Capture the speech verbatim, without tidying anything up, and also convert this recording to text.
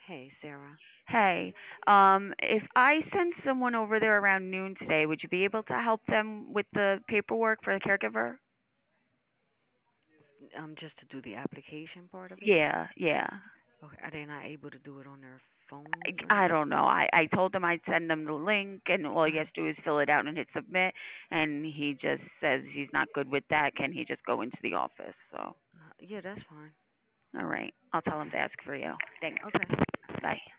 Hey, Sarah. Hey, um, if I send someone over there around noon today, would you be able to help them with the paperwork for the caregiver? Um, just to do the application part of it. Yeah, yeah. Okay. Are they not able to do it on their phones I, I or? don't know. I, I told him I'd send them the link, and all he Uh, has to do is fill it out and hit submit. And he just says he's not good with that. Can he just go into the office? So, uh, yeah, that's fine. all right. I'll tell him to ask for you. Thanks. Okay. Bye.